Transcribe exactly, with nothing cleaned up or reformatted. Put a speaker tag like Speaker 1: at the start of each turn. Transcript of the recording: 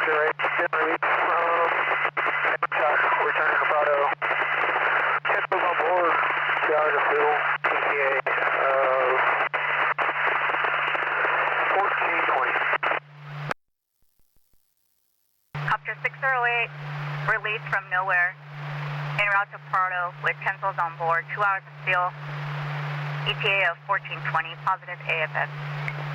Speaker 1: right, get release from Amtrak, returning to Prado. Pencils on board, two hours of fuel, E T A of fourteen twenty.
Speaker 2: Copter six oh eight, released from nowhere, en route to Prado with pencils on board, two hours of fuel, E T A of fourteen twenty, positive A F S.